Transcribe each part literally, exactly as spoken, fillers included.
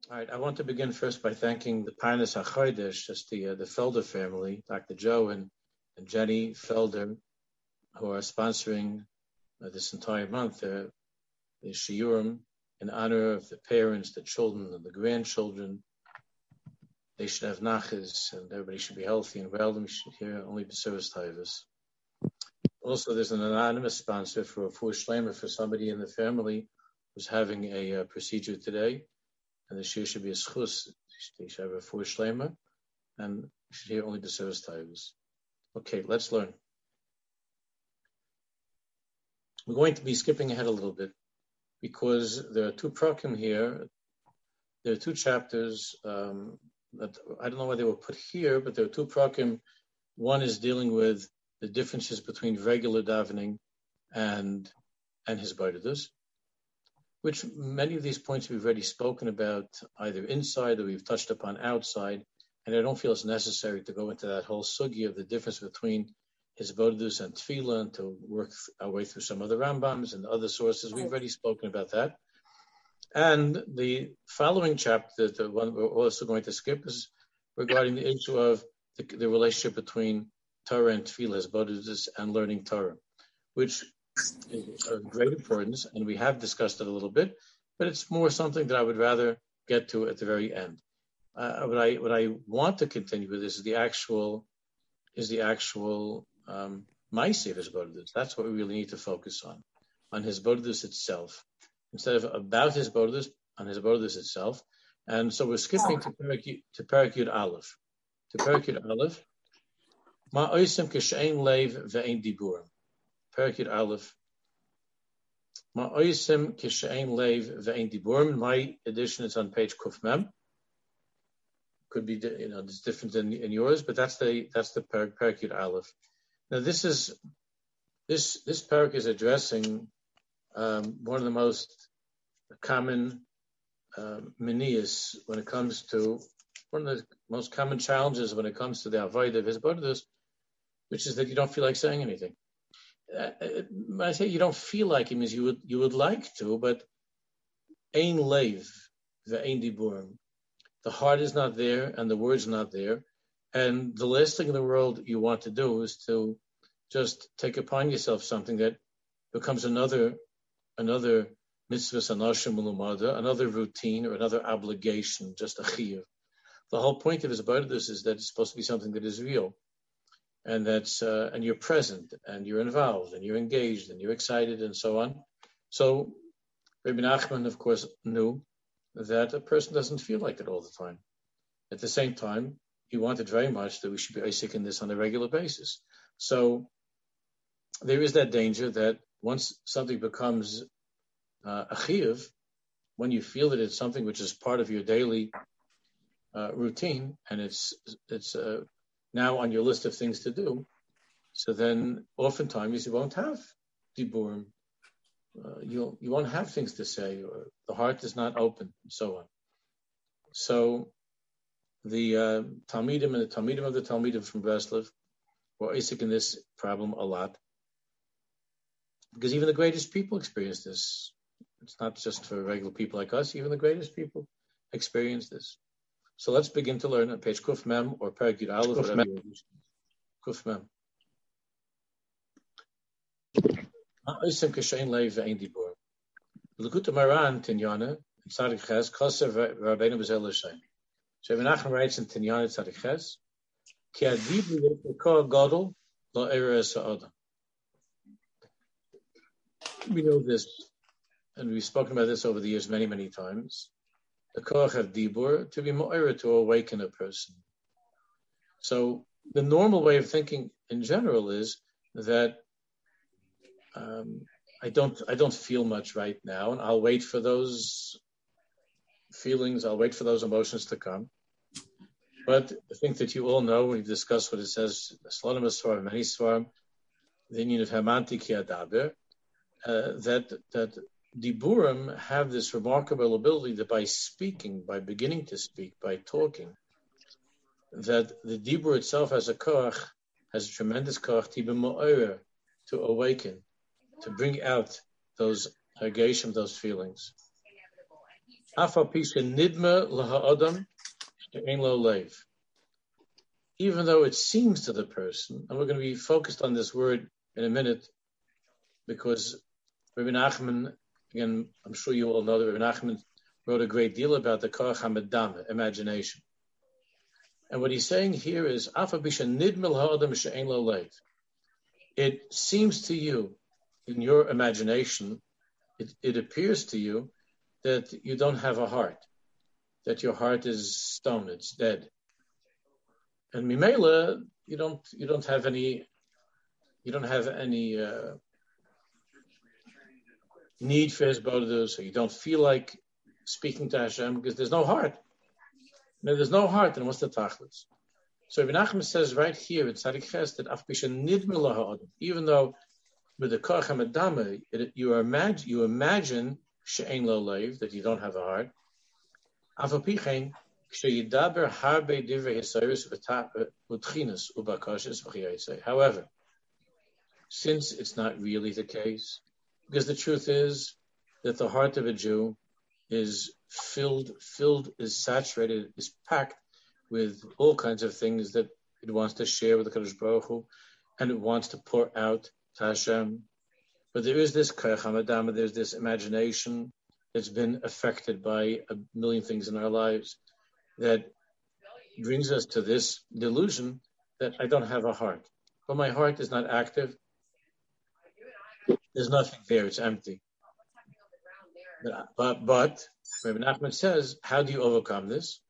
All right, I want to begin first by thanking the Parnas HaChodesh, just the uh, the Felder family, Doctor Joe and, and Jenny Felder, who are sponsoring uh, this entire month, uh, the Shiurim, in honor of the parents, the children, and the grandchildren. They should have nachas, and everybody should be healthy and well, and we should hear only b'servus taivas. Also, there's an anonymous sponsor for a full shleima for somebody in the family who's having a uh, procedure today. And the shir should be a schus. They should have a full shleima, and we should hear only the service times. Okay, let's learn. We're going to be skipping ahead a little bit because there are two prakim here. There are two chapters um, that I don't know why they were put here, but there are two prakim. One is dealing with the differences between regular davening and and his b'odedus, which many of these points we've already spoken about either inside or we've touched upon outside, and I don't feel it's necessary to go into that whole sugi of the difference between his bodedus and tefillah and to work our way through some other Rambams and other sources. We've already spoken about that. And the following chapter, the one we're also going to skip, is regarding the issue of the, the relationship between Torah and tefillah, his bodedus, and learning Torah, which is of great importance, and we have discussed it a little bit, but it's more something that I would rather get to at the very end. Uh, what I what I want to continue with is the actual is the actual um, ma'aseh of his bodedus. That's what we really need to focus on, on his bodedus itself, instead of about his bodedus, on his bodedus itself. And so we're skipping to Parak to Parak Yud Aleph, to Parak Yud Aleph. Ma oisim k'she'ein leiv ve'ein diburim. Parak Yud Aleph. Ma oisim k'she'ein leiv ve'ein diburim. My edition is on page Kuf Mem. Could be, you know, it's different than in yours, but that's the that's the Parak Parak Yud Aleph. Now this is this this parak is addressing um, one of the most common um, minias when it comes to one of the most common challenges when it comes to the avodah of his bodedus, which is that you don't feel like saying anything. Uh, when I say you don't feel like it means you would you would like to, but ein leiv ve'ein diburim. The heart is not there and the word's not there. And the last thing in the world you want to do is to just take upon yourself something that becomes another another mitzvah sanashim ulumada, another routine or another obligation, just a chiyuv. The whole point of his bodedus is that it's supposed to be something that is real. And that's uh, and you're present and you're involved and you're engaged and you're excited and so on. So Rabbi Nachman, of course, knew that a person doesn't feel like it all the time. At the same time, he wanted very much that we should be basic in this on a regular basis. So there is that danger that once something becomes uh, a chiyuv, when you feel that it's something which is part of your daily uh, routine and it's it's uh, now on your list of things to do, so then oftentimes you won't have diburim. Uh, you'll, you won't have things to say, or the heart is not open, and so on. So the uh, Talmidim and the Talmidim of the Talmidim from Breslov were basic in this problem a lot, because even the greatest people experience this. It's not just for regular people like us. Even the greatest people experience this. So let's begin to learn on page Kuf Mem or Parak Yud Aleph, whatever you wish. Kuf Mem. Oisim k'she'ein leiv ve'ein diburim. L'kuta Maran Tinyana in Tzadik Ches Kosev Rabbeinu B'Zel L'Shem. So Rabbi Nachman writes in Tinyana Tzadik Ches, Ki adibri yekor gadol lo eres ha'adam. We know this, and we've spoken about this over the years many, many times. The koach of dibur, to be mo'era, to awaken a person. So the normal way of thinking in general is that um, I don't I don't feel much right now, and I'll wait for those feelings, I'll wait for those emotions to come. But I think that you all know, we've discussed what it says, Slonim Svarim, many Svarim, the union of Hamanti Ki Adaber, that that Diburim have this remarkable ability that by speaking, by beginning to speak, by talking, that the Dibur itself has a koach, has a tremendous koach, to be mo'era, to awaken, to bring out those hargeshim, those feelings. Even though it seems to the person, and we're going to be focused on this word in a minute, because Rabbi Nachman, again, I'm sure you all know that Rabbi Nachman wrote a great deal about the Koach HaMedama, imagination. And what he's saying here is, it seems to you, in your imagination, it, it appears to you that you don't have a heart, that your heart is stone, it's dead. And Mimela, you don't, you don't have any, you don't have any uh, need for Hizbodedus, so you don't feel like speaking to Hashem because there's no heart. Now, there's no heart, and what's the tachlis? So Rabbi Nachman says right here in Tzadik Ches that even though with the Koach HaMedama, you imagine, you imagine she'ein lo leiv, that you don't have a heart. Afapichein ksheyidaber harbe divrei hisayrus v'tchinas ubakoshes v'chiyaytzei. However, since it's not really the case, because the truth is that the heart of a Jew is filled, filled, is saturated, is packed with all kinds of things that it wants to share with the Kadosh Baruch Hu, and it wants to pour out to Hashem. But there is this Koach HaMedama, there's this imagination that's been affected by a million things in our lives that brings us to this delusion that I don't have a heart. But my heart is not active. There's nothing there, it's empty. But, but, but Rabbi Nachman says, how do you overcome this?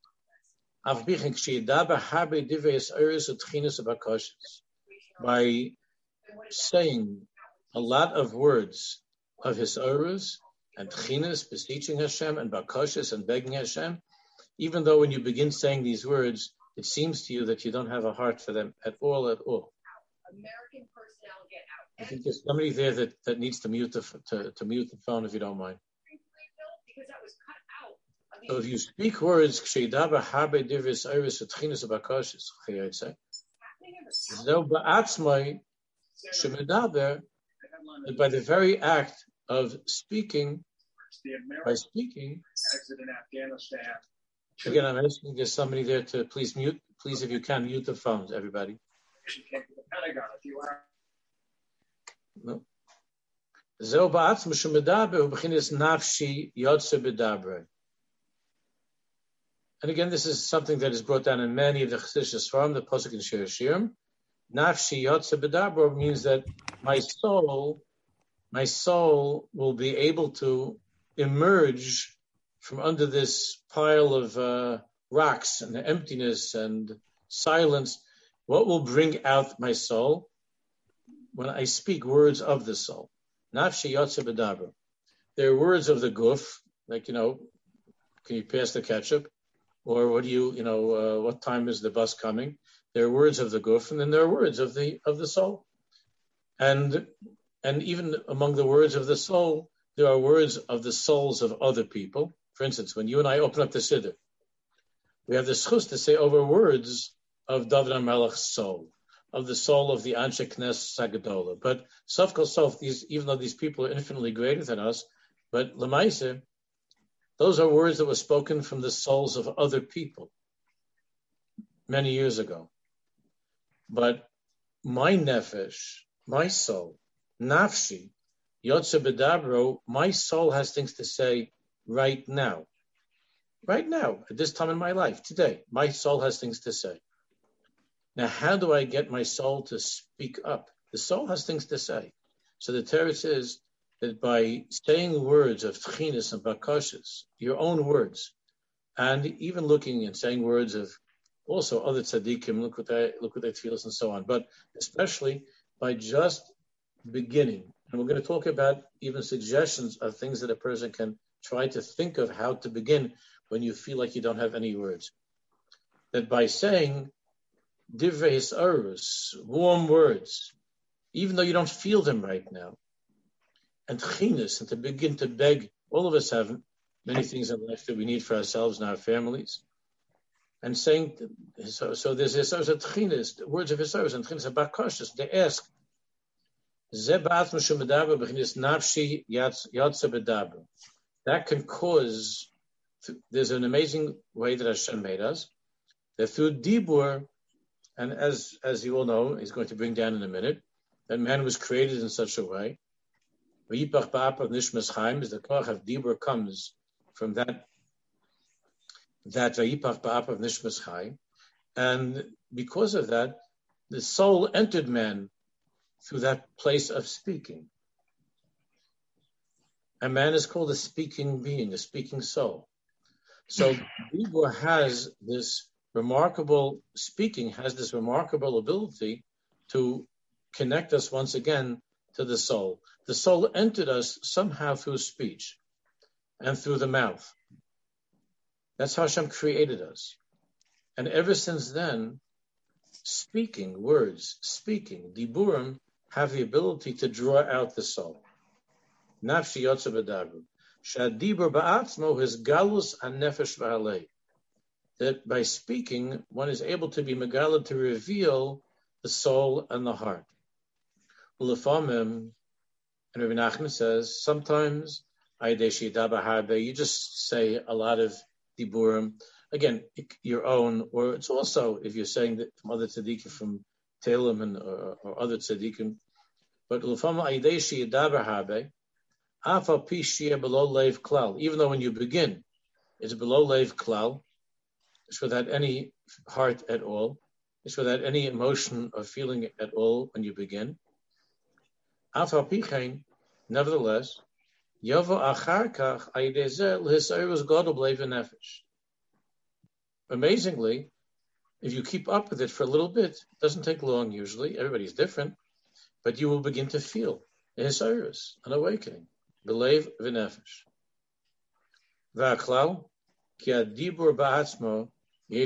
By saying a lot of words of his orus and tchinas, beseeching Hashem, and bakoshes, and begging Hashem, even though when you begin saying these words, it seems to you that you don't have a heart for them at all, at all. American personnel get out. I think there's somebody there that, that needs to mute the to, to mute the phone, if you don't mind. Because that was cut out. I mean, so if you speak words, ksheidaba habe divis iris utchinas abakoshes, chayotze, zo ba'atzmai shemedaber, that by the very act of speaking, by speaking, again, I'm asking there's somebody there to please mute, please, if you can, mute the phones, everybody. No. And again, this is something that is brought down in many of the Chassidus from the Pasuk in Shir Shirim. Nafshi yotze b'dabra means that my soul, my soul will be able to emerge from under this pile of uh, rocks and emptiness and silence. What will bring out my soul? When I speak words of the soul. Nafshi yotze b'dabra. They're words of the guf, like, you know, can you pass the ketchup? Or what do you, you know, uh, what time is the bus coming? There are words of the guf, and then there are words of the of the soul. And and even among the words of the soul, there are words of the souls of other people. For instance, when you and I open up the Siddur, we have the schus to say over words of David HaMelech's soul, of the soul of the Anshe Knesset Sagadola. But Sof Kol Sof, these, even though these people are infinitely greater than us, but Lemaise, those are words that were spoken from the souls of other people many years ago. But my nefesh, my soul, nafshi, yotze b'dabro, my soul has things to say right now. Right now, at this time in my life, today, my soul has things to say. Now, how do I get my soul to speak up? The soul has things to say. So the Torah says that by saying words of tchinas and bakoshes, your own words, and even looking and saying words of also other tzaddikim, look what they, look what they tefillos and so on, but especially by just beginning. And we're going to talk about even suggestions of things that a person can try to think of how to begin when you feel like you don't have any words. That by saying divrei hisarus, warm words, even though you don't feel them right now, and tchinas, and to begin to beg, all of us have many things in life that we need for ourselves and our families. And saying, so, so there's hisarus and tchinas, words of hisarus and tchinas, about cautious. They ask, that can cause there's an amazing way that Hashem made us, that through Dibur, and as as you all know, he's going to bring down in a minute, that man was created in such a way. V'yipach ba'apav nishmas chaim, is the koach of Dibur comes from that that v'yipach ba'apav nishmas chaim, and because of that, the soul entered man through that place of speaking. And man is called a speaking being, a speaking soul. So Dibur has this remarkable speaking, has this remarkable ability to connect us once again to the soul. The soul entered us somehow through speech and through the mouth. That's how Hashem created us. And ever since then, speaking, words, speaking, diburim, have the ability to draw out the soul. Nafshi yotze b'dabru. Shadibur ba'atzmo his galus hanefesh v'halei. That by speaking, one is able to be megala, to reveal the soul and the heart. Ulefamim, and Rabbi Nachman says, sometimes you just say a lot of diburim, again, your own, or it's also if you're saying that from other tzaddikim, from Telem and or, or other tzaddikim. But ulefamim aideshi yadaber habe, afal pi shia below leiv klal. Even though when you begin, it's below leiv klal. It's without any heart at all. It's without any emotion or feeling at all when you begin. Afal pichein, nevertheless, yavo achar kach aidezel hisayros godol bleiv nefesh. Amazingly, if you keep up with it for a little bit, it doesn't take long usually. Everybody's different, but you will begin to feel a hisayros, an awakening, bleiv v'nefesh. Va'klal ki adibur ba'atzmo. And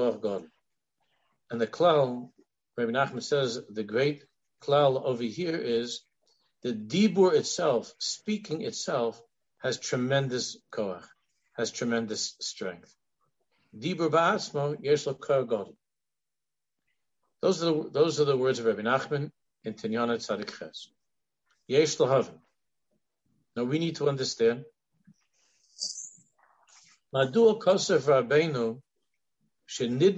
the klal, Rabbi Nachman says, the great klal over here is the dibur itself, speaking itself, has tremendous koach, has tremendous strength. Dibur ba'atzmo yesh lo koach gadol. Those are the those are the words of Rabbi Nachman in Tinyana Tzadik Ches. Yesh lo haven. Now we need to understand. Madul kosev Rabbeinu. Why did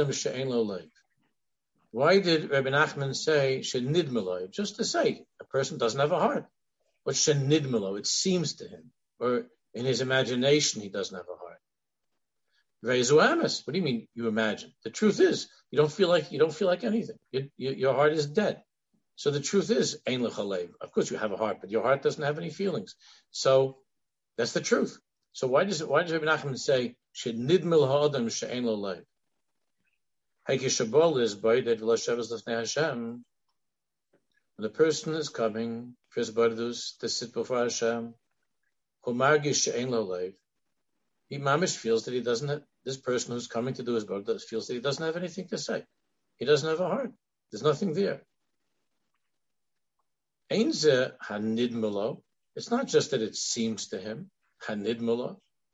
Rabbi Nachman say shenidmelo? Just to say a person doesn't have a heart. What's shenidmelo? It seems to him, or in his imagination, he doesn't have a heart. Reizuamis. What do you mean? You imagine? The truth is, you don't feel like you don't feel like anything. You, you, your heart is dead. So the truth is, ein l'chalev. Of course, you have a heart, but your heart doesn't have any feelings. So that's the truth. So why does why does Rabbi Nachman say shenidmel ha'adam she'ein lo leiv? Hekishabol is b'yeded v'lashavas l'fnei Hashem. When the person is coming for his bardus to sit before Hashem, hu margish she'ein lo leiv. He mamish feels that he doesn't have, this person who's coming to do his bardus feels that he doesn't have anything to say. He doesn't have a heart. There's nothing there. Ein ze hanidmelo. It's not just that it seems to him. Hanidmelo.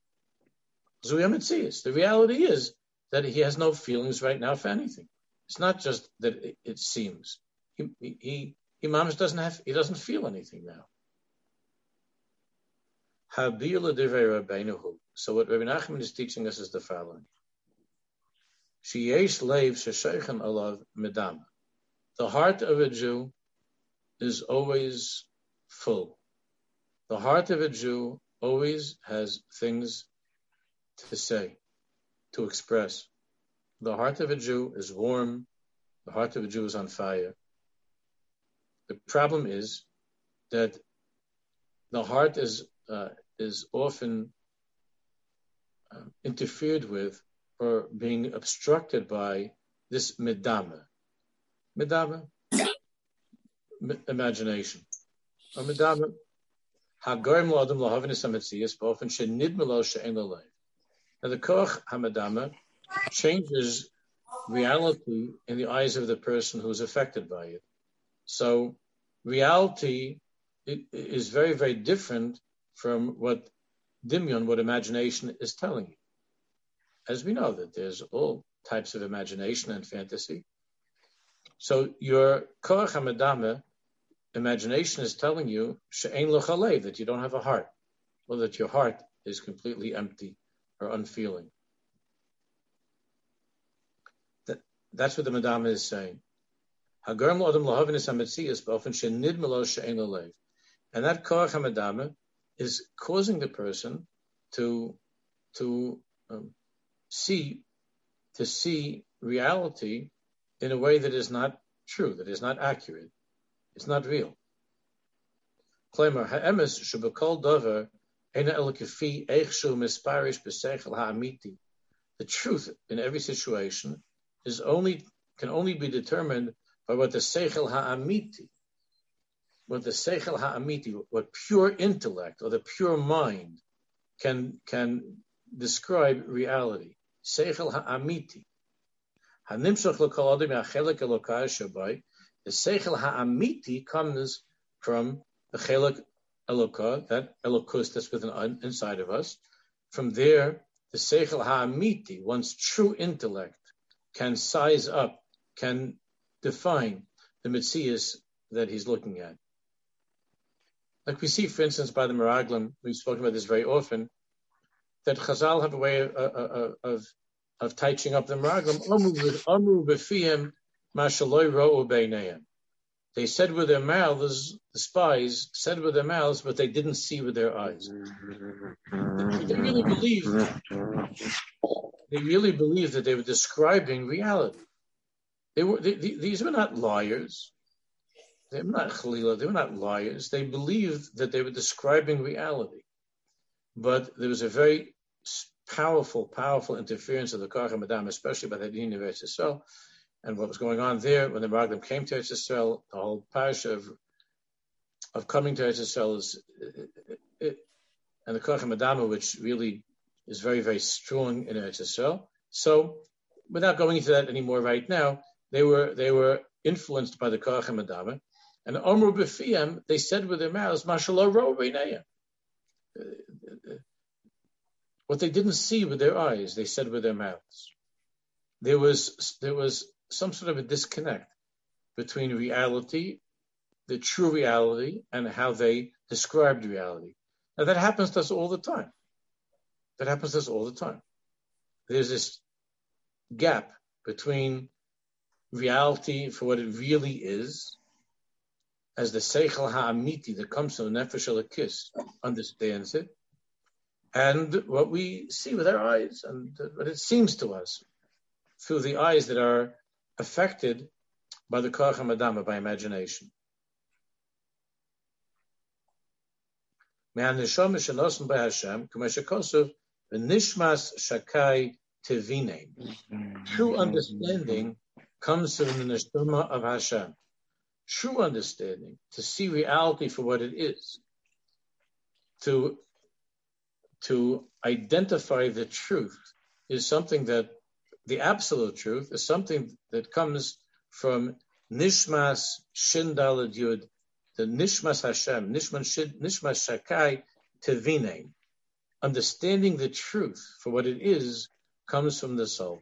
The reality is that he has no feelings right now for anything. It's not just that it, it seems. He he he mamish doesn't have he doesn't feel anything now. So what Rabbi Nachman is teaching us is the following. The heart of a Jew is always full. The heart of a Jew always has things to say, to express. The heart of a Jew is warm. The heart of a Jew is on fire. The problem is that the heart is uh, is often uh, interfered with or being obstructed by this medama. Medama, m- imagination. Or medama, hagorim lo'adam lo'havinis ha'metzias b'ofen shenidmelo she'en lo leiv. Now the koach hamadama changes reality in the eyes of the person who is affected by it. So reality is very, very different from what dimyon, what imagination is telling you. As we know that there's all types of imagination and fantasy. So your koach hamadama, imagination, is telling you she'ein lo chalev, that you don't have a heart, or that your heart is completely empty or unfeeling. That, that's what the Madama is saying. And that Koach HaMadama is causing the person to to um, see to see reality in a way that is not true, that is not accurate, it's not real. The truth in every situation is only can only be determined by what the seichel ha'amiti, what the seichel ha'amiti, what pure intellect or the pure mind can can describe reality. Seichel ha'amiti. Hanimshach l'kol adam ha'chelek elokai shabai. The seichel ha'amiti comes from the chelek elokah, that elokus that's within inside of us. From there, the seichel ha'amiti, one's true intellect, can size up, can define the metzius that he's looking at. Like we see, for instance, by the Meraglim, we've spoken about this very often, that Chazal have a way of of, of, of touching up the Meraglim. Amru b'fihim ma shaloi ro'u beinayim. They said with their mouths, the spies said with their mouths, but they didn't see with their eyes. They really believed. They really believed that they were describing reality. They were. They, these were not liars. They were not chalila. They were not liars. They believed that they were describing reality. But there was a very powerful, powerful interference of the Koach HaMadama, especially by the Din of Eretz Yisrael, and what was going on there when the Meraglim came to Eretz Yisrael. The whole parasha of of coming to Eretz Yisrael is, it, it, and the Koach HaMadama, which really is very, very strong in Eretz Yisrael. So, without going into that anymore right now, they were they were influenced by the Koach HaMadama, and Omru b'fiyam, they said with their mouths, Mashallah ro b'neiya. What they didn't see with their eyes, they said with their mouths. There was there was some sort of a disconnect between reality, the true reality, and how they described reality. Now that happens to us all the time. That happens to us all the time. There's this gap between reality for what it really is, as the Seichel Ha'amiti that comes from the Nefesh Elokis understands it, and what we see with our eyes, and what it seems to us through the eyes that are affected by the Koach HaMadama, by imagination. Me'aneshama shenosen by Hashem, k'meshakosov v'nishmas shakai tevine. True understanding comes from the neshama of Hashem. True understanding, to see reality for what it is, to to identify the truth, is something that, the absolute truth, is something that comes from Nishmas Shindalad Yud, the Nishmas Hashem, Nishmas Nishmas Shakai Tevine. Understanding the truth for what it is comes from the soul,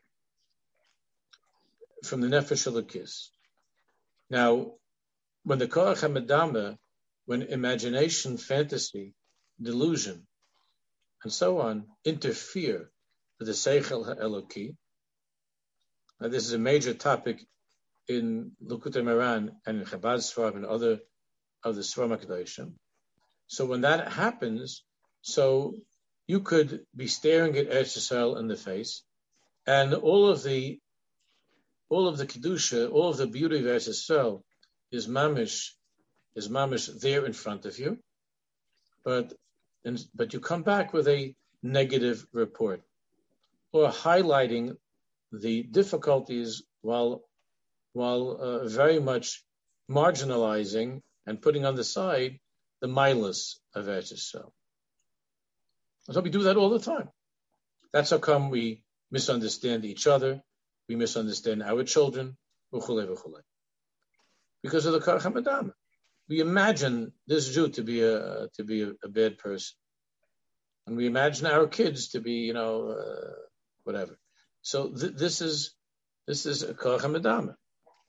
from the Nefesh Elokis. Now, when the Koach HaMadama, when imagination, fantasy, delusion, and so on interfere with the Seichel HaEloki, now this is a major topic in Likutei Moharan and in Chabad Sfarim and other of the Sfarim HaKadoshim. So when that happens, so you could be staring at Eretz Yisrael in the face, and all of the all of the kedusha, all of the beauty of Eretz Yisrael is mamish, is mamish there in front of you, but and, but you come back with a negative report, or highlighting the difficulties while while uh, very much marginalizing and putting on the side the milas of Eretz Yisrael. So we do that all the time. That's how come we misunderstand each other, we misunderstand our children, v'chulei v'chulei. Because of the Koach HaMadama. We imagine this Jew to be a to be a, a bad person, and we imagine our kids to be, you know, uh, whatever. So th- this is this is a Koach HaMadama.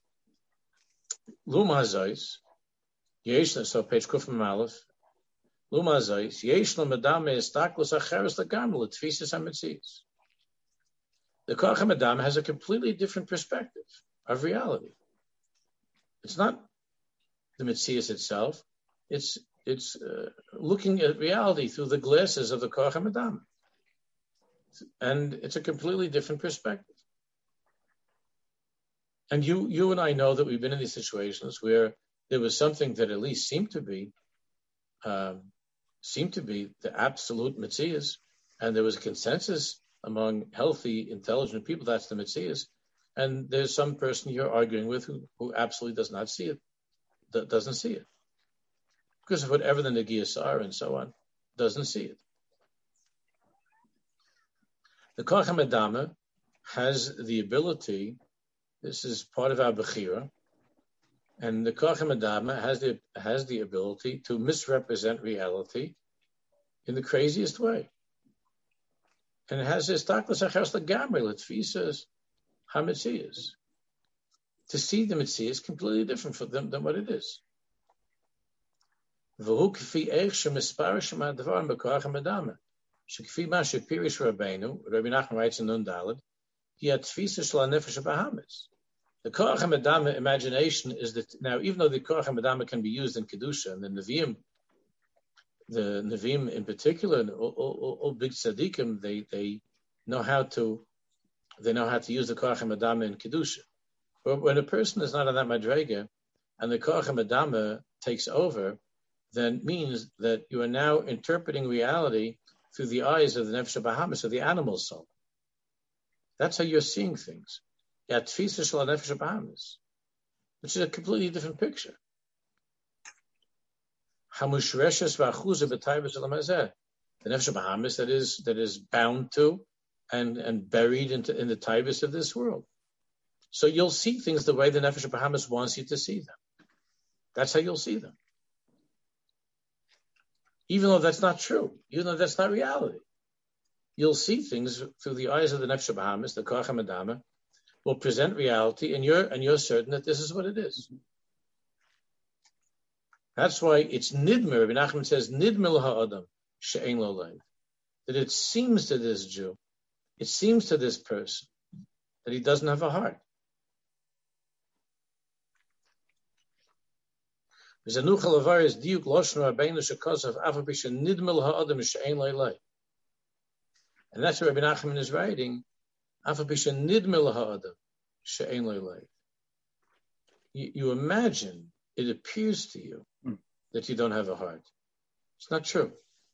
Luma Hazais, Yeshna, so page Kuf Mem Aleph, The Koach HaMadam has a completely different perspective of reality. It's not the Metzias itself. It's it's uh, looking at reality through the glasses of the Koach HaMadam. And it's a completely different perspective. And you you and I know that we've been in these situations where there was something that at least seemed to be um, seemed to be the absolute Metzias, and there was a consensus among healthy, intelligent people that's the Metzias. And there's some person you're arguing with who, who absolutely does not see it, that doesn't see it. Because of whatever the Negiyas are and so on, doesn't see it. The Koach HaMadama has the ability, this is part of our Bechira, and the Koach HaMadama has the, has the ability to misrepresent reality in the craziest way. And it has this taklas achers legamrei letfisas hametzias. To see the Metzias is completely different for them than what it is. V'hu k'fi eich shemispar shemadavar b'koach hamadama. Shek'fi ma shepirish Rabbeinu, Rabbi Nachman writes in Nun Daled, he had tfisa shel hanefesh habahamis. The koach hamadama imagination is that, now even though the koach hamadama can be used in Kedusha, and the Nevi'im, the Nevi'im in particular, and all, all, all big tzaddikim, they they know how to they know how to use the koach hamadama in Kedusha. But when a person is not on that madrega, and the koach hamadama takes over, then it means that you are now interpreting reality through the eyes of the nefesh habahamis, of the animal soul. That's how you're seeing things. Yatfisa shel nefesh habahamis, which is a completely different picture. Hamushreshes v'achuza b'taivas elamazeh, the nefesh habahamis that is that is bound to and and buried into in the taivas of this world. So you'll see things the way the nefesh habahamis wants you to see them. That's how you'll see them. Even though that's not true, even though that's not reality, you'll see things through the eyes of the nefesh habahamis, the koach hamadama, will present reality, and you're and you're certain that this is what it is. That's why it's nidmer. Rabbi Nachman says nidmer ha'adam she'ein lo lev, that it seems to this Jew, it seems to this person that he doesn't have a heart. And that's what Rabbi Nachman is writing. You, you imagine, it appears to you mm. that you don't have a heart. It's not true.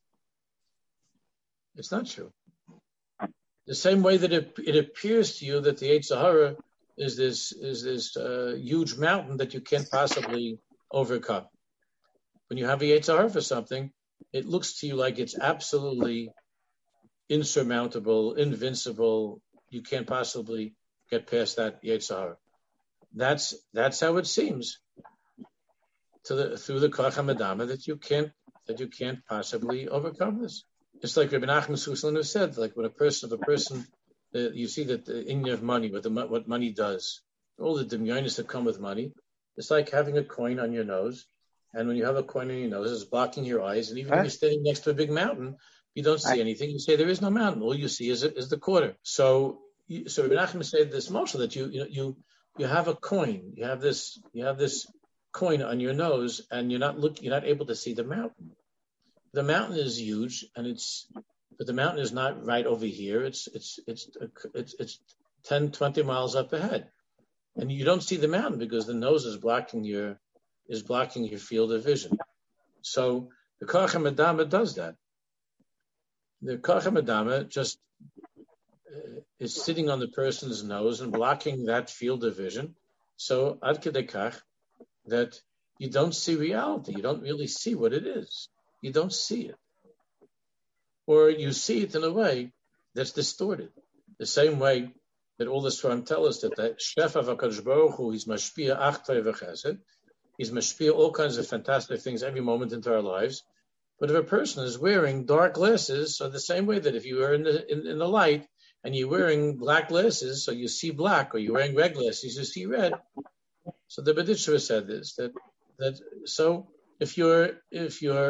It's not true. The same way that it, it appears to you that the Yetzer Hara is this is this uh, huge mountain that you can't possibly overcome. When you have a Yetzer Hara for something, it looks to you like it's absolutely insurmountable, invincible. You can't possibly get past that Yetzer Hara. That's that's how it seems to the through the Koach HaMadama that you can't that you can't possibly overcome this. It's like Rabbi Nachman Suslin said, like when a person, if a person, uh, you see that the inyan of money, what the what money does, all the demyonis that come with money. It's like having a coin on your nose, and when you have a coin on your nose, it's blocking your eyes. And even huh? if you're standing next to a big mountain, you don't see I... anything. You say there is no mountain. All you see is is the quarter. So, so Rabbi Nachman said this moshe that you you you you have a coin. You have this you have this coin on your nose, and you're not look you're not able to see the mountain. The mountain is huge, and it's but the mountain is not right over here. It's it's it's it's it's ten, twenty miles up ahead. And you don't see the mountain because the nose is blocking your is blocking your field of vision. So the Koach HaMadama does that. The Koach HaMadama just uh, is sitting on the person's nose and blocking that field of vision. So ad kedei kach that you don't see reality. You don't really see what it is. You don't see it, or you see it in a way that's distorted. The same way that all the Sfarim tell us that the Shef of HaKadosh Baruch Hu, he's mashpia achtay v'chesed, he's mashpia all kinds of fantastic things every moment into our lives. But if a person is wearing dark glasses, so the same way that if you are in the in, in the light and you're wearing black glasses, so you see black, or you're wearing red glasses, you see red. So the B'ditchva said this, that that so if you're if you're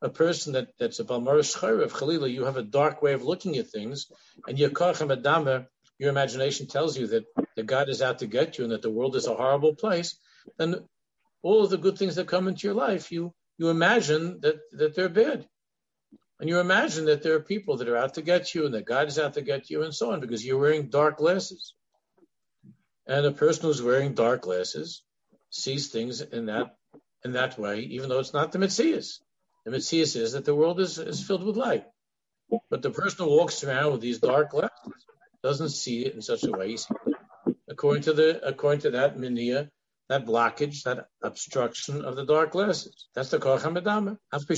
a person that, that's a Balmarish Chayrev, Chalila, you have a dark way of looking at things, and your Kachem Adama, your imagination tells you that, that God is out to get you and that the world is a horrible place, then all of the good things that come into your life, you you imagine that, that they're bad. And you imagine that there are people that are out to get you and that God is out to get you and so on, because you're wearing dark glasses. And a person who's wearing dark glasses sees things in that in that way, even though it's not the Metzias. The Metzias is that the world is, is filled with light. But the person who walks around with these dark glasses doesn't see it in such a way. He sees it according to the according to that minia, that blockage, that obstruction of the dark glasses. That's the Koach HaMedama.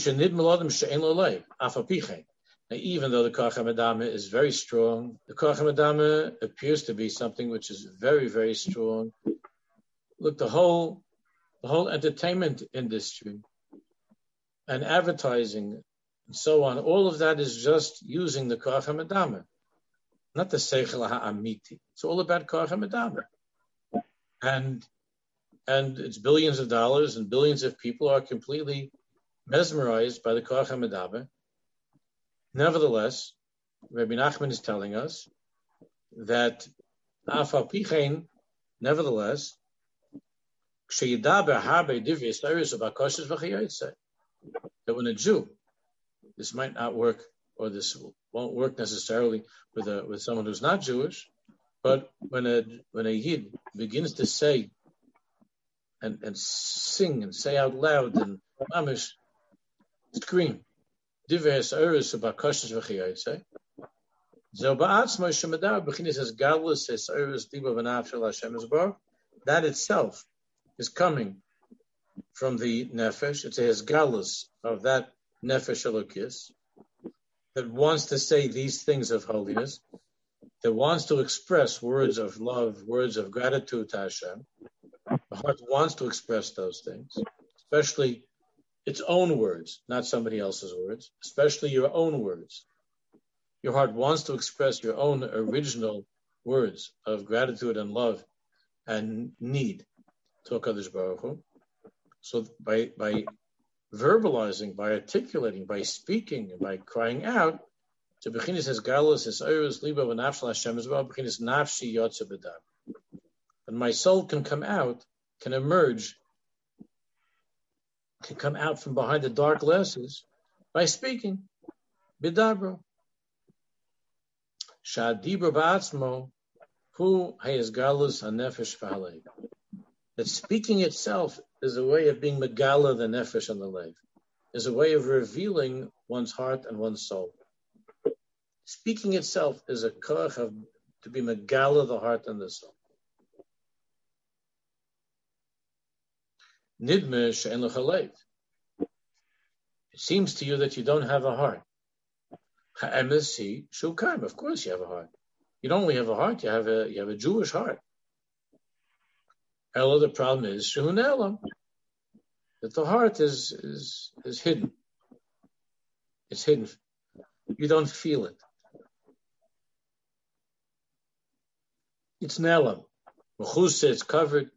Now, even though the Koach HaMedama is very strong, the Koach HaMedama appears to be something which is very, very strong. Look, the whole the whole entertainment industry and advertising and so on, all of that is just using the Koach HaMedama, not the Seichel HaAmiti. It's all about Koach HaMedama. And And it's billions of dollars, and billions of people are completely mesmerized by the Koach HaMedama. Nevertheless, Rabbi Nachman is telling us that Afal Pichein, nevertheless, that when a Jew, this might not work, or this won't work necessarily with a with someone who's not Jewish, but when a when a Yid begins to say and, and sing and say out loud and mamish scream, divrei ha'sa'irus u'bakoshes v'chiyotze, zo ba'atzmo shemadav b'chinas as gadlus ha'sa'irus diba v'naf shel Hashem Yisbarach, that itself is coming from the nefesh. It's a hesgalus of that nefesh elokis that wants to say these things of holiness, that wants to express words of love, words of gratitude to Hashem. The heart wants to express those things, especially its own words, not somebody else's words, especially your own words. Your heart wants to express your own original words of gratitude and love and need to HaKadosh Baruch Hu. So by by verbalizing, by articulating, by speaking, by crying out, to bechinis es galus es oirus liba v'nafshel Hashem as well, bechinis nafshi yotze b'dam. And my soul can come out, can emerge, can come out from behind the dark glasses by speaking. B'dabro. Sha'adibro ba'atzmo hu hayes galus hanefesh v'halev. That speaking itself is a way of being megala the nefesh and the lev, is a way of revealing one's heart and one's soul. Speaking itself is a koach of to be megala the heart and the soul. Nidme she'en lecha lev. It seems to you that you don't have a heart. Ha'emes hi shukayim. Of course you have a heart. You don't only have a heart, you have a you have a Jewish heart. Ella, the problem is shehun elam, that the heart is is is hidden. It's hidden. You don't feel it. It's nelam. Mechuseh, it's covered.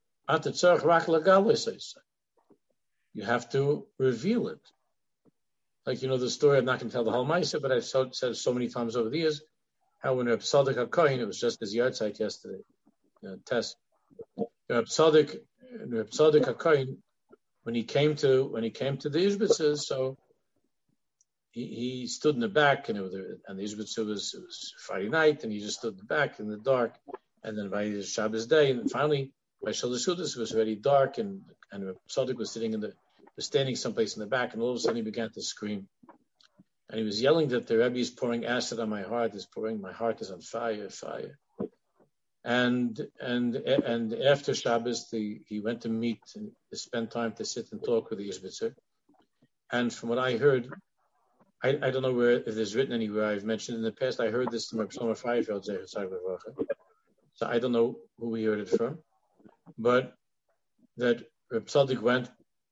You have to reveal it. Like, you know, the story, I'm not going to tell the whole Maisa, but I've so, said so many times over the years, how when Reb Tzadok HaKohen, it was just his yard site yesterday, you know, test. Reb Tzadok, Reb Tzadok HaKohen, when he came to, when he came to the Ishbitzah, so he, he stood in the back, and it was, and the Ishbitzah was, it was Friday night, and he just stood in the back in the dark, and then by Shabbos day, and finally, by Shalosh Seudos, it was very dark, and and Reb Tzadok was sitting in the, was standing someplace in the back, and all of a sudden he began to scream, and he was yelling that the Rebbe is pouring acid on my heart, is pouring, my heart is on fire, fire, and and and after Shabbos, the, he went to meet and to spend time to sit and talk with the Ishbitzer, and from what I heard, I, I don't know where if there's written anywhere. I've mentioned in the past. I heard this from Reb Shlomo Feifeld, so I don't know who we heard it from. But that Reb Tzadok went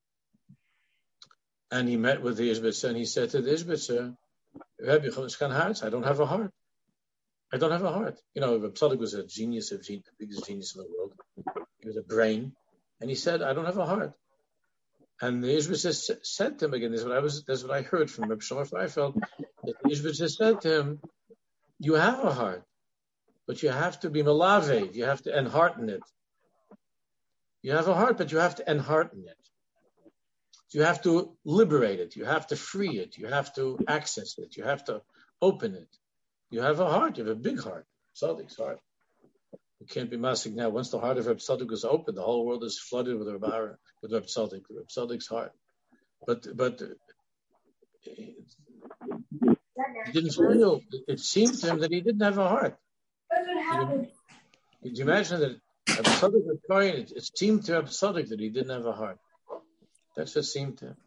and he met with the Ishbitzer and he said to the Ishbitzer, Rebbe, I don't have a heart. I don't have a heart. You know, Reb Tzadok was a genius, of the biggest genius in the world. He was a brain. And he said, I don't have a heart. And the Ishbitzer said to him again. This is what I was. That's what I heard from Reb Shlomo Freifeld. That the Ishbitzer said to him, "You have a heart, but you have to be malave. You have to enhearten it. You have a heart, but you have to enhearten it. You have to liberate it. You have to free it. You have to access it. You have to open it. You have a heart. You have a big heart. Tzadik's heart. You can't be masik now. Once the heart of Reb Tzadik is open, the whole world is flooded with Reb with Reb Tzadik, Reb Tzadik's heart. But but he didn't feel. It seemed to him that he didn't have a heart. Could you imagine that Reb Tzadik was crying? It, it seemed to Reb Tzadik that he didn't have a heart. That's what seemed to him.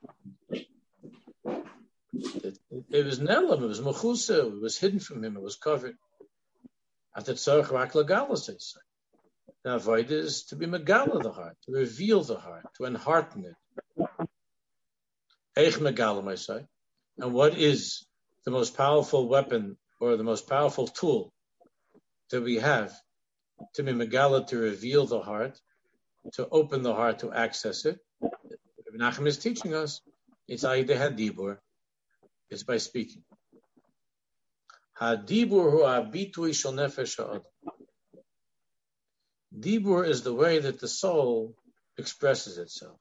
It, it, it was Nelam, it was Mechusa, it was hidden from him, it was covered. At the Tzarech Rak Lagalas, they say. The avoid is to be Megala the heart, to reveal the heart, to enhearten it. Eich Megalam, I say. And what is the most powerful weapon or the most powerful tool that we have to be Megala, to reveal the heart, to open the heart, to access it? Nachum is teaching us, it's Aida Hadibur, it's by speaking. Hadibur hu abitui shel nefesh ha'adam. Dibur is the way that the soul expresses itself.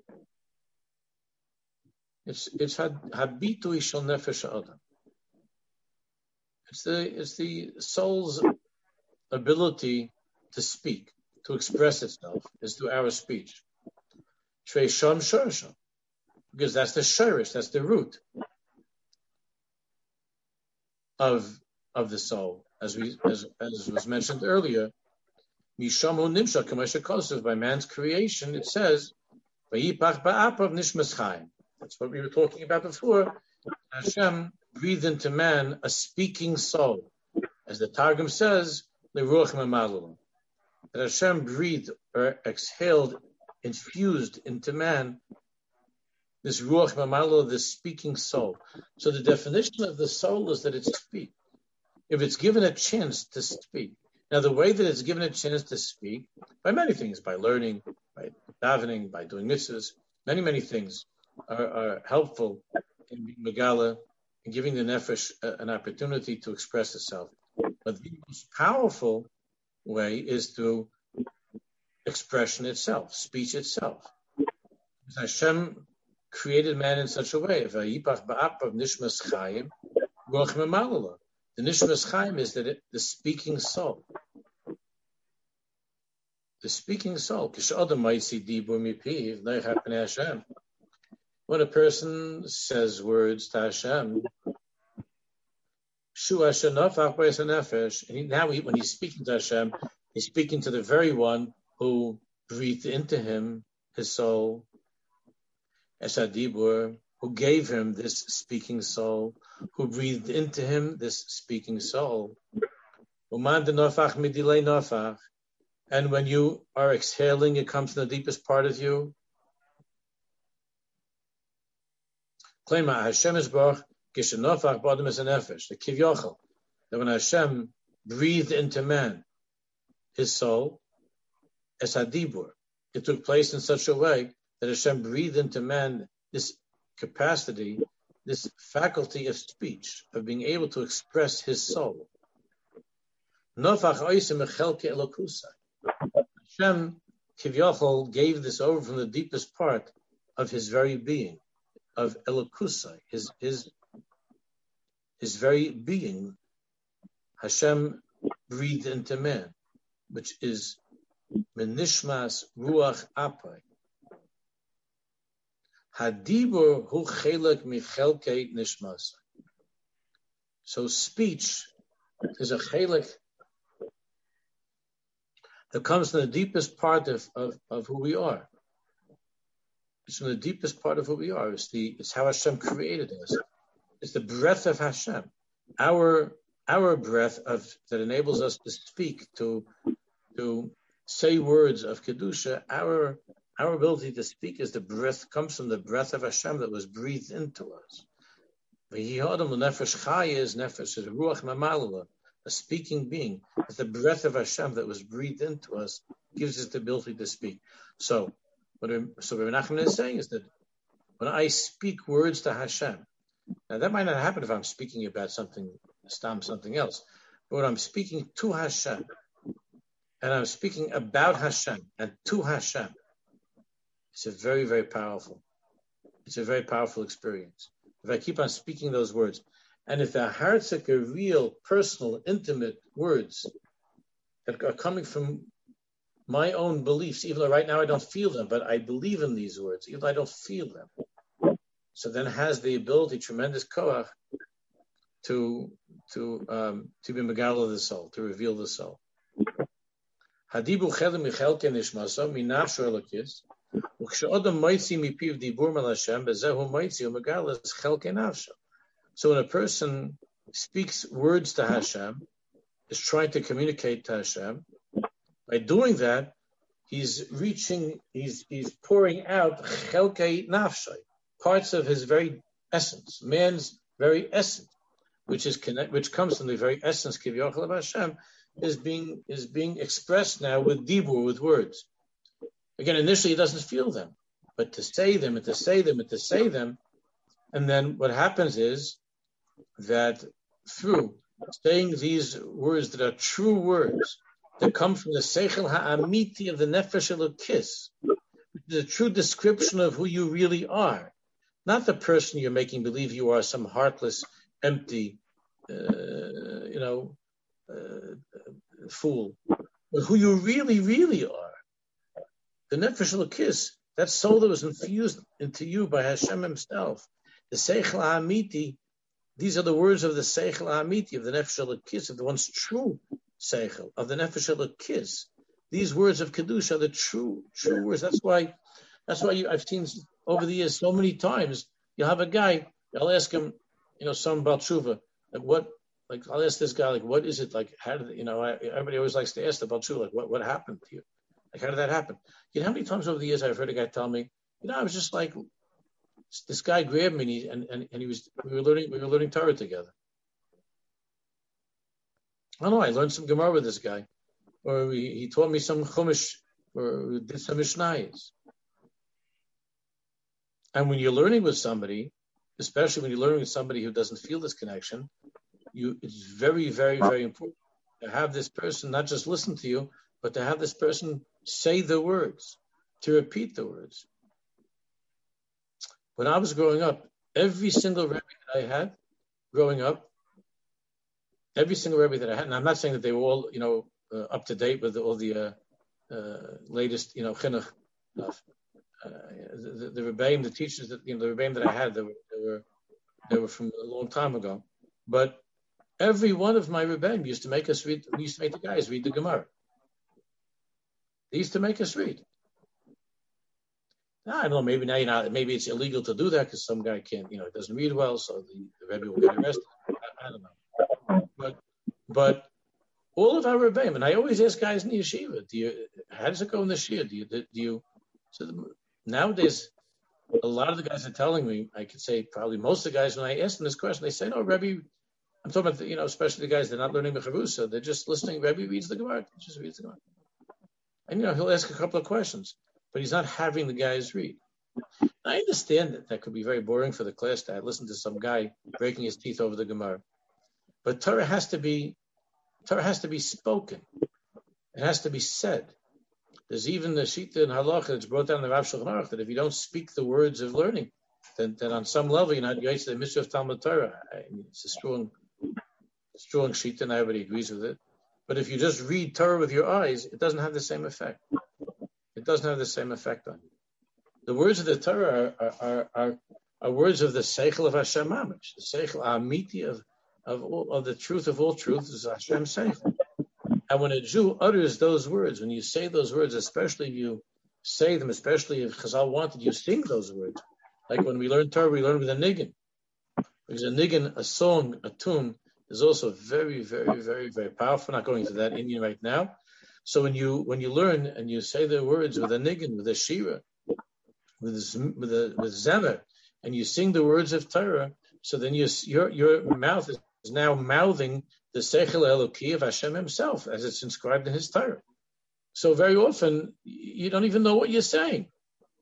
It's it's habitui shel nefesh ha'adam. It's the it's the soul's ability to speak, to express itself, is through our speech. Because that's the shirish, that's the root of of the soul, as we as as was mentioned earlier. Mishamu nimshak k'mashakosov, by man's creation, it says, "Vayipach ba'apav nishmas chaim." That's what we were talking about before. Hashem breathed into man a speaking soul, as the Targum says, "Leruach memalulim." That Hashem breathed or exhaled, infused into man this ruach mamalo, this speaking soul. So the definition of the soul is that it speaks. If it's given a chance to speak. Now the way that it's given a chance to speak, by many things, by learning, by davening, by doing mitzvahs, many, many things are, are helpful in being megala and giving the nefesh an opportunity to express itself. But the most powerful way is through expression itself, speech itself. Hashem created man in such a way. The nishmas chaim is that it, the speaking soul. The speaking soul. When a person says words to Hashem, and he, now he, when he's speaking to Hashem, he's speaking to the very one who breathed into him his soul, Esadibur, who gave him this speaking soul, who breathed into him this speaking soul. And when you are exhaling, it comes from the deepest part of you. Hashem is baruch, kishenofach b'adam es nefesh, the kivyochel, that when Hashem breathed into man his soul, Esadibur, it took place in such a way that Hashem breathed into man this capacity, this faculty of speech, of being able to express his soul. Nofach oisem echelke elokusai. Hashem Kivyachol gave this over from the deepest part of his very being, of elokusai, his his his very being. Hashem breathed into man, which is menishmas ruach apai. Hadibur hu chelek michelkei nishmas. So speech is a chelek that comes from the deepest part of, of, of who we are. It's from the deepest part of who we are. It's the it's how Hashem created us. It's the breath of Hashem, our our breath of that enables us to speak, to to say words of kedusha. Our our ability to speak is the breath comes from the breath of Hashem that was breathed into us. Nefesh chaya is nefesh, is ruach mamalala, a speaking being. It's the breath of Hashem that was breathed into us, gives us the ability to speak. So what so Rabbi Nachman is saying is that when I speak words to Hashem, now that might not happen if I'm speaking about something, something else, but when I'm speaking to Hashem, and I'm speaking about Hashem and to Hashem, it's a very, very powerful, it's a very powerful experience. If I keep on speaking those words, and if the heartzik are real, personal, intimate words that are coming from my own beliefs, even though right now I don't feel them, but I believe in these words, even though I don't feel them. So then it has the ability, tremendous koach, to to um, to be megala the soul, to reveal the soul. Hadibu chelim michelke nishmaso minafsho elokis, uksheodam moitzi mipiv dibur mal Hashem bezehu moitzi umegalas chelke nafsho. So when a person speaks words to Hashem, is trying to communicate to Hashem, by doing that, he's reaching, he's he's pouring out chelke nafsho, parts of his very essence, man's very essence, which is connect, which comes from the very essence kivyochel of Hashem, is being is being expressed now with dibur, with words. Again, initially he doesn't feel them, but to say them and to say them and to say them, and then what happens is that through saying these words that are true words that come from the seichel ha'amiti of the nefesh elokis, which is a true description of who you really are, not the person you're making believe you are, some heartless, empty, uh, you know, uh, fool, but who you really, really are. The nefesh elokis, that soul that was infused into you by Hashem Himself, the seichel ha'amiti. These are the words of the seichel ha'amiti, of the nefesh elokis, of the one's true seichel, of the nefesh elokis. These words of kedusha are the true, true words. That's why, that's why you, I've seen over the years so many times. You'll have a guy, I'll ask him, you know, some Baal Tshuva, like what, like I'll ask this guy, like what is it, like how did, you know, I, everybody always likes to ask the Baal Tshuva, like what, what happened to you, like how did that happen? You know how many times over the years I've heard a guy tell me, you know, I was just like, this guy grabbed me and he, and, and, and he was, we were learning, we were learning Torah together. I don't know, I learned some Gemara with this guy, or we, he taught me some Chumash, or we did some Mishnayos. And when you're learning with somebody, especially when you're learning with somebody who doesn't feel this connection, you, it's very, very, very important to have this person not just listen to you, but to have this person say the words, to repeat the words. When I was growing up, every single Rebbe that I had growing up, every single Rebbe that I had, and I'm not saying that they were all, you know, uh, up to date with all the uh, uh, latest, you know, chinuch stuff. Uh, the, the, the Rebbeim, the teachers that, you know, the Rebbeim that I had, they were, they were, they were from a long time ago. But every one of my Rebbeim used to make us read, we used to make the guys read the Gemara. They used to make us read. I don't know, maybe now, you know, maybe it's illegal to do that because some guy can't, you know, doesn't read well, so the, the Rebbe will get arrested. I, I don't know. But, but all of our Rebbeim, and I always ask guys in the yeshiva, do you, how does it go in the shir? Do you, do you, so the, nowadays, a lot of the guys are telling me, I could say probably most of the guys, when I ask them this question, they say, no, Rebbe, I'm talking about, the, you know, especially the guys, they're not learning Mecharusa, they're just listening, Rebbe reads the Gemara, he just reads the Gemara. And, you know, he'll ask a couple of questions, but he's not having the guys read. I understand that that could be very boring for the class to listen to some guy breaking his teeth over the Gemara. But Torah has to be, Torah has to be spoken. It has to be said. There's even the Shita and Halacha that's brought down in the Rav Shulchan Aruch that if you don't speak the words of learning, then, then on some level you're not Yaitz the Mitzvah of Talmud Torah. I mean, it's a strong, strong Shita, and everybody agrees with it. But if you just read Torah with your eyes, it doesn't have the same effect. It doesn't have the same effect on you. The words of the Torah are are, are, are words of the Seichel of Hashem Mamish, the Seichel Amiti of of all, of the truth of all truth is Hashem Seichel. And when a Jew utters those words, when you say those words, especially if you say them, especially if Chazal wanted you sing those words, like when we learn Torah, we learn with a niggin, because a niggin, a song, a tune, is also very, very, very, very powerful. I'm not going into that Indian right now. So when you when you learn and you say the words with a niggin, with a shira, with a, with a with zemer, and you sing the words of Torah, so then you, your your mouth is now mouthing the Seichel Eloki of Hashem Himself, as it's inscribed in His Torah. So very often you don't even know what you're saying.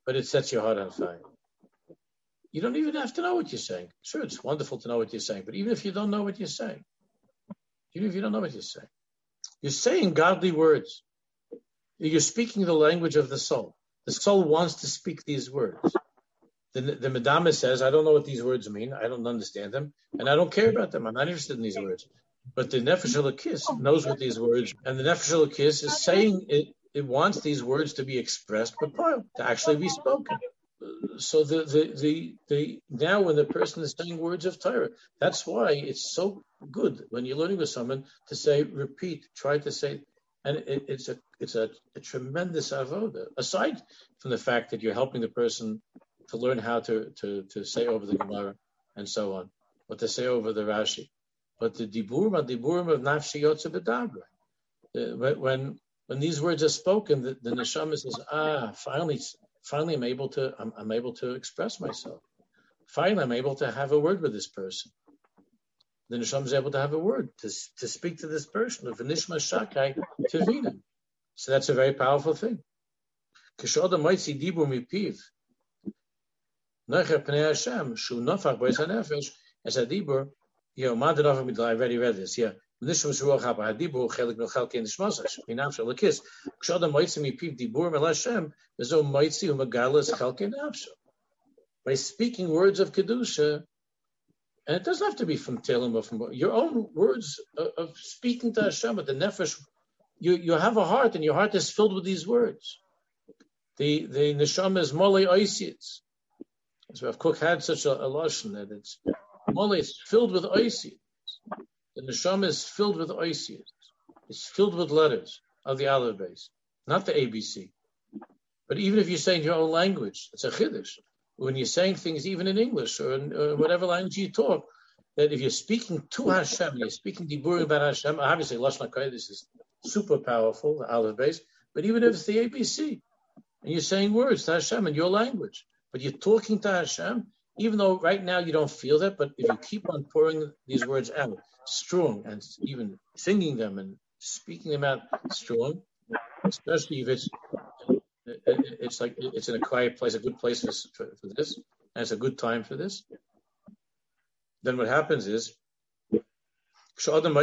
but it sets your heart on fire. You don't even have to know what you're saying. Sure, it's wonderful to know what you're saying, but even if you don't know what you're saying, even if you don't know what you're saying, you're saying godly words. You're speaking the language of the soul. The soul wants to speak these words. The, the Madama says, I don't know what these words mean. I don't understand them, and I don't care about them. I'm not interested in these words. But the Nefesh Elokis knows what these words, and the Nefesh Elokis is saying it, it wants these words to be expressed, but to actually be spoken. So the, the, the, the now when the person is saying words of Torah, that's why it's so good when you're learning with someone to say, repeat, try to say, and it, it's a it's a, a tremendous avoda. Aside from the fact that you're helping the person to learn how to, to, to say over the Gemara and so on, or to say over the Rashi, but the diburim, diburim of nafshi yotze b'dabra. When when these words are spoken, the, the neshama says, ah, finally. Finally, I'm able to. I'm, I'm able to express myself. Finally, I'm able to have a word with this person. The neshama is able to have a word to to speak to this person. Of nishma shakai tevina. So that's a very powerful thing. Kishoda moitzi dibur mipiv. Necher pnei Hashem shu nofach bois hanefesh as a dibur. You know, man did I already read this. Yeah. Nishma shruach haba hadibur chelik no chelke in nishmasach. Minavsha lekis. Kishoda moitzi mipiv dibur mel Hashem. By speaking words of Kedusha, and it doesn't have to be from Telem or from your own words of, of speaking to Hashem, but the Nefesh, you, you have a heart, and your heart is filled with these words. The the Neshama is Molei Oisids. So Rav Kook had such a, a lashon that it's Molei, it's filled with Oisids. The Neshama is filled with Oisids. It's filled with letters of the Aleph base, not the A B C. But even if you're saying your own language, it's a chiddush. When you're saying things even in English or in or whatever language you talk, that if you're speaking to Hashem, you're speaking diburim about Hashem, obviously Lashon HaKodesh is super powerful, the Aleph base, but even if it's the A B C, and you're saying words to Hashem in your language, but you're talking to Hashem, even though right now you don't feel that, but if you keep on pouring these words out strong and even singing them and speaking them out strong, especially if it's It's like it's in a quiet place, a good place for, for, for this, and it's a good time for this. Then what happens is, he's able to be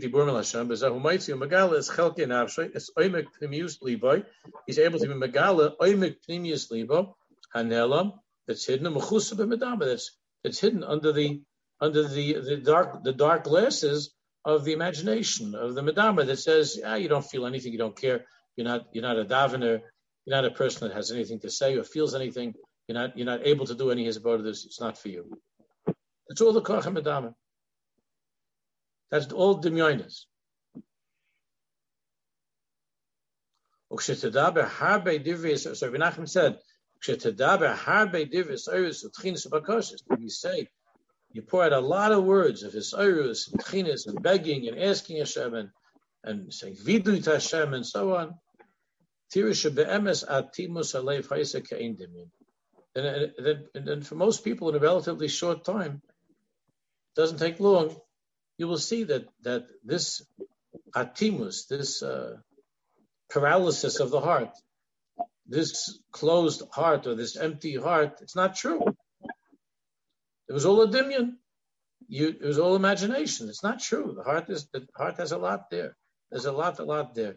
megala oimek pnimius libo hanelam that's hidden that's that's hidden under the under the, the dark the dark glasses of the imagination of the medama that says, ah, you don't feel anything, you don't care, you're not you're not a davener. You're not a person that has anything to say or feels anything. You're not you're not able to do any of this. It's not for you. It's all the koach medama. That's all demyonis. Ukshetadaber harbe divris. So Rabbi Nachman said, "Ukshetadaber harbe divris oirus utchinas ubakoshes." When you say, you pour out a lot of words of his oirus and tchinas and begging and asking Hashem and, and saying vidu to Hashem and so on. And then for most people in a relatively short time, it doesn't take long, you will see that that this atimus, this uh, paralysis of the heart, this closed heart or this empty heart, it's not true. It was all a dimyon. You, it was all imagination. It's not true. The heart is the heart has a lot there. There's a lot, a lot there.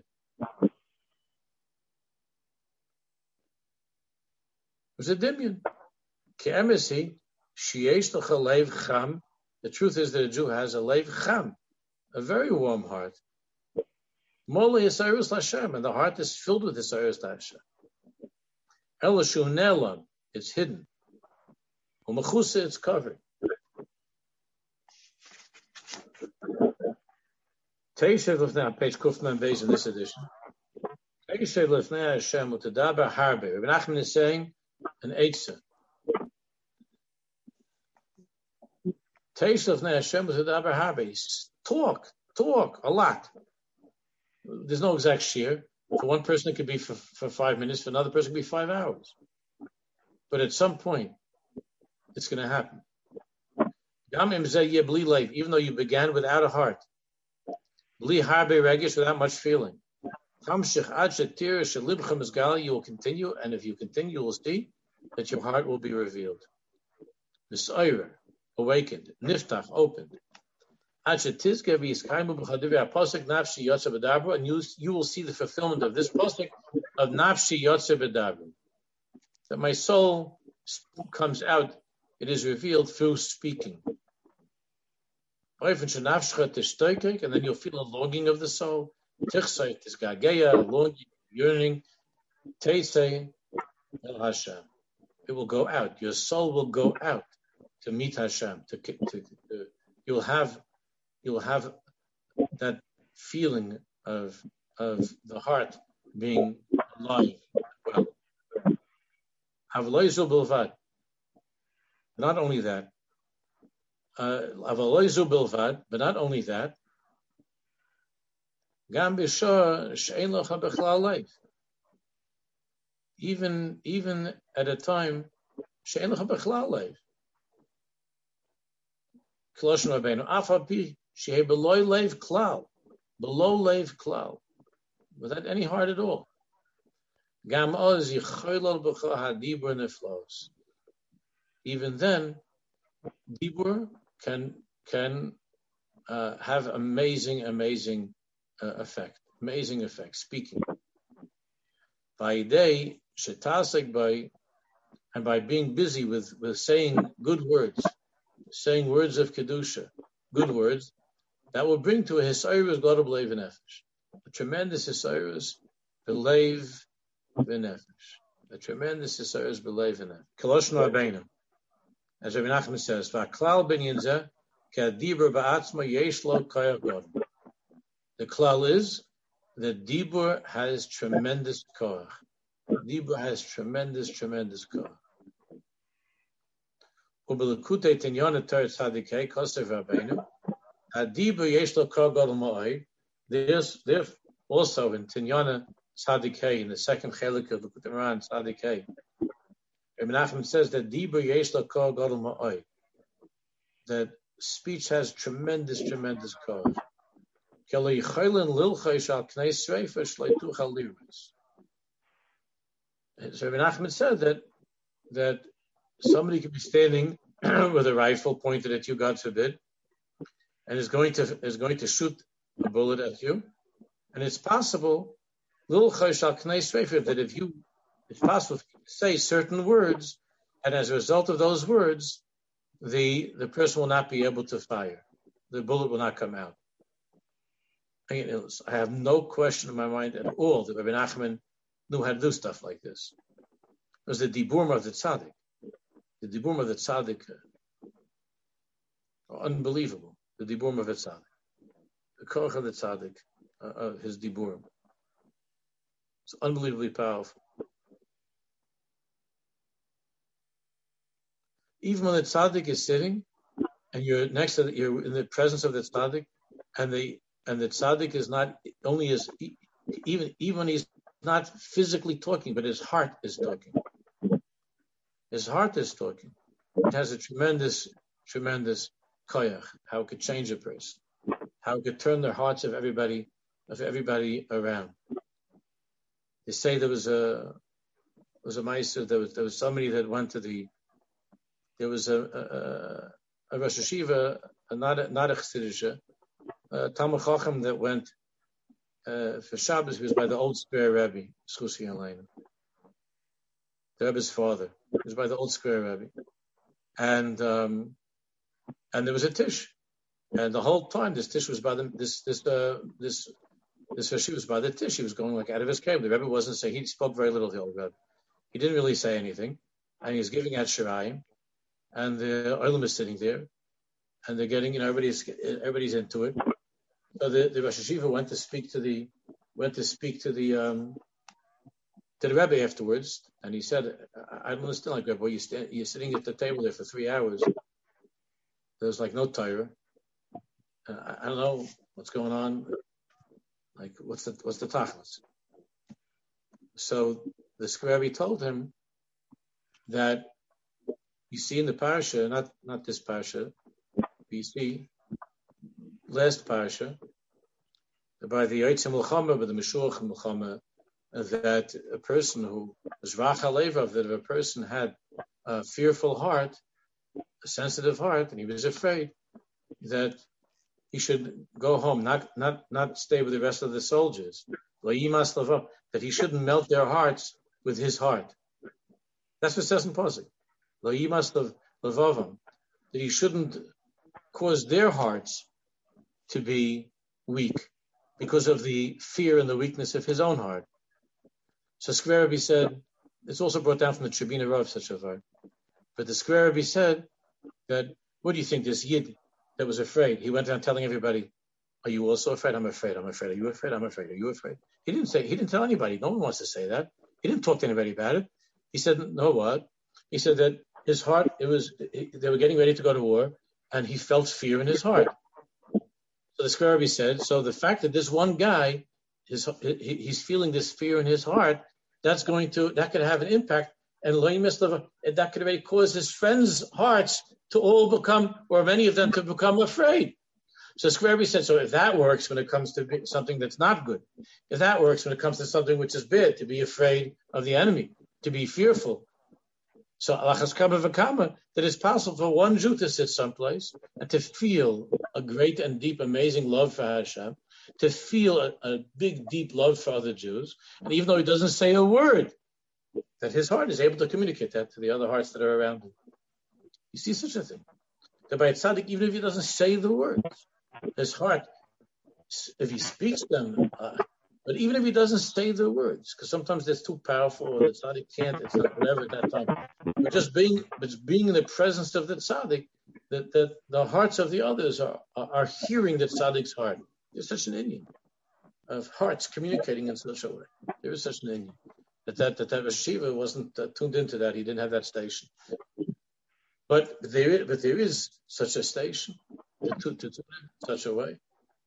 It was a dimyon. Ke'emesi, sheyesh l'cha leiv cham. The truth is that a Jew has a leiv cham, a very warm heart. Mole yisayros l'Hashem, and the heart is filled with yisayros l'Hashem. Elashu nelam, it's hidden. U'mechusa, it's covered. Teishev l'fnei, page Kufman Beis in this edition. Teishev l'fnei Hashem u'tadaber harbe. Rabbi Nachman is saying an eitzah. Teishev l'fnei Hashem u'tadaber harbe. Talk, talk a lot. There's no exact shear. For one person, it could be for, for five minutes. For another person, it could be five hours. But at some point, it's going to happen. Even though you began without a heart, without much feeling, you will continue, and if you continue, you will see that your heart will be revealed. V'soira, awakened, niftach, opened. And you, you will see the fulfillment of this pasuk of nafshi yotze b'dabra. That my soul comes out, it is revealed through speaking. And then you'll feel a longing of the soul. Longing, yearning. It will go out. Your soul will go out to meet Hashem. To, to, to, you'll have, you'll have that feeling of of the heart being alive. Well, not only that. Uh, but not only that. Even even at a time, below leiv klal, without any heart at all. Even then, dibur can can uh, have amazing, amazing uh, effect, amazing effect. Speaking by day, shetasek by, and by being busy with with saying good words, saying words of kedusha, good words that will bring to a hisayrus god of leiv v'nefesh, a tremendous hisayrus b'leiv v'nefesh, a tremendous hisayrus b'leiv v'nefesh. Koloshnu Rabbeinu, as Rabbi Nachman says, "V'aklal ben yinzeh k'adibur ba'atzma yesh lo koyach god." The klal is that dibur has tremendous koyach. Dibur has tremendous, tremendous koyach. Ubelukutei tinyana teretz hadikei kosev Rabbeinu. Dibur yesh lo koyach god ma'oi. There's there also in Tinyana Tzadikei, in the second chelik of the Quran Tzadikei, Rabbi Nachman says that Dibur yesh lo koyach god ma'oi. That speech has tremendous, tremendous koyach. So Rabbi Nachman said that that somebody could be standing with a rifle pointed at you, God forbid, and is going to is going to shoot a bullet at you, and it's possible that if you it's possible to say certain words, and as a result of those words, the the person will not be able to fire. The bullet will not come out. I have no question in my mind at all that Rabbi Nachman knew how to do stuff like this. It was the diburim of the tzaddik. The diburim of the tzaddik, uh, unbelievable. The diburim of the tzaddik. The koch of the tzaddik, uh, of his diburim. It's unbelievably powerful. Even when the tzaddik is sitting, and you're next to the, you're in the presence of the tzaddik, and the and the tzaddik is not only is even even when he's not physically talking, but his heart is talking. His heart is talking. It has a tremendous, tremendous koyach. How it could change a person. How it could turn the hearts of everybody, of everybody around. They say there was a was a meister. There was there was somebody that went to the. There was a a, a Rosh Hashiva, a not a, not a Chassidisha, a Talmud Chacham that went uh, for Shabbos. He was by the old square Rebbe, Schusi Aleinu. The Rebbe's father. He was by the old square Rebbe, and um, and there was a tish, and the whole time this tish was by the this this uh, this this Rashi was by the tish. He was going like out of his cave. The Rebbe wasn't saying. He spoke very little to the old Rebbe. He didn't really say anything, and he was giving out shirayim, and the olim is sitting there, and they're getting, you know, everybody's everybody's into it. So the, the Rosh Hashiva went to speak to the went to speak to the um, to the Rebbe afterwards, and he said, "I, I don't understand, like Rebbe, you stand, you're sitting at the table there for three hours. There's like no Torah. Uh, I, I don't know what's going on. Like, what's the what's the tachlis?" So the Rebbe told him that you see in the parasha, not not this parasha, you see last parasha, by the Yitzim Milchama, by the Meshuach Milchama, that a person who was Rachel Levav, that if a person had a fearful heart, a sensitive heart, and he was afraid that he should go home, not not not stay with the rest of the soldiers. That he shouldn't melt their hearts with his heart. That's what it says in Pasuk. That he shouldn't cause their hearts to be weak because of the fear and the weakness of his own heart. So Square Rebbe said, it's also brought down from the Tribuna Rav such a word. But the Square Rebbe said that, what do you think, this Yid that was afraid, he went around telling everybody, are you also afraid? I'm afraid, I'm afraid. Are you afraid? I'm afraid. Are you afraid? He didn't say, he didn't tell anybody. No one wants to say that. He didn't talk to anybody about it. He said, no, what? He said that his heart, it was, they were getting ready to go to war, and he felt fear in his heart. So the Square Rebbe said, so the fact that this one guy, his, he, he's feeling this fear in his heart, that's going to, that could have an impact, and that could already cause his friends' hearts to all become, or many of them to become afraid. So Square Rebbe said, so if that works when it comes to something that's not good, if that works when it comes to something which is bad, to be afraid of the enemy, to be fearful, so alachas kama v'kama, that it's possible for one Jew to sit someplace and to feel a great and deep, amazing love for Hashem, to feel a, a big, deep love for other Jews, and even though he doesn't say a word, that his heart is able to communicate that to the other hearts that are around him. You see such a thing. That by a tzaddik, even if he doesn't say the words, his heart, if he speaks them, uh, but even if he doesn't say the words, because sometimes it's too powerful, or the tzaddik can't, it's not whatever at that time. But just being, but being in the presence of the tzaddik, that, that the hearts of the others are, are, are hearing the tzaddik's heart. There's such an Indian of hearts communicating in such a way. There is such an Indian. That that, that, that Shiva wasn't uh, tuned into that. He didn't have that station. But there, but there is such a station to tune to, to, in such a way.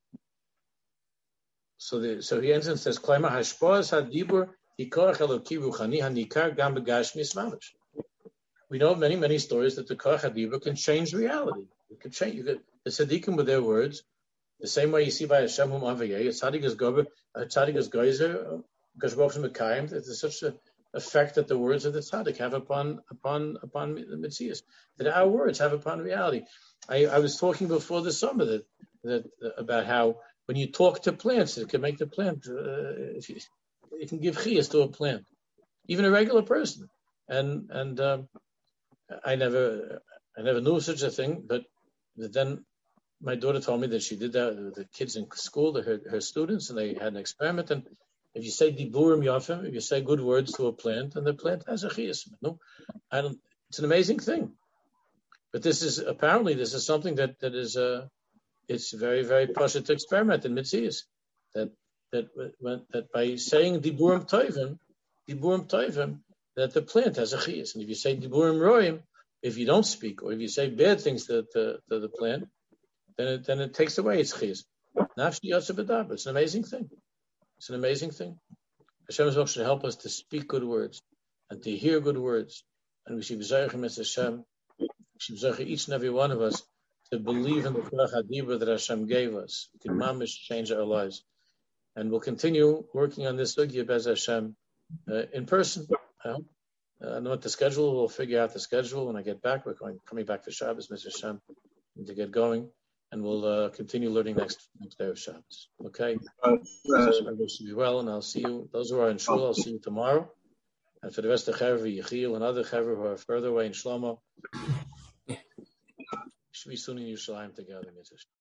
So the, so he ends and says, "Klaima hashpos hadibur hikorach eloki ruchani hanikar gam begashmis mamish." We know many many stories that the korach hadibur can change reality. It can change. You could, the tzaddikim with their words, the same way you see by Hashem hum avayei, a tzaddik is gober, a tzaddik is geyser, because Mekayim, there's such an effect that the words of the tzaddik have upon upon upon the Metzias, that our words have upon reality. I, I was talking before the summer that that uh, about how when you talk to plants, it can make the plant, uh, if you, it can give chiyas to a plant, even a regular person. And and um, I never I never knew such a thing, but then my daughter told me that she did that with the kids in school, her her students, and they had an experiment. And if you say diburim yafim, if you say good words to a plant, and the plant has a chiyas. No, I don't. It's an amazing thing. But this is apparently this is something that that is uh, it's very very pashut to experiment in Metzias. That that when, that by saying diburim toivim, diburim toivim, that the plant has a chiyas. And if you say diburim roim, if you don't speak, or if you say bad things to, to, to the plant, then it, then it takes away its chiyas. Nafshi yotze b'daber. It's an amazing thing. It's an amazing thing. Hashem should help us to speak good words and to hear good words. And we should be zeichen as Hashem. We should be zeichen each and every one of us to believe in the korach hadibur that Hashem gave us. It can mamish change our lives. And we'll continue working on this sugya bez Hashem uh, in person. I hope. Uh, I don't know what the schedule. We'll figure out the schedule when I get back. We're going coming back for Shabbos, Mister Hashem, to get going. And we'll uh, continue learning next next day of Shabbos. Okay? Uh, uh, I wish you well, and I'll see you. Those who are in Shul, I'll see you tomorrow. And for the rest of Chaver, Yechiel, and other Chaver who are further away in Shlomo, we should be soon in Yerushalayim together, Mister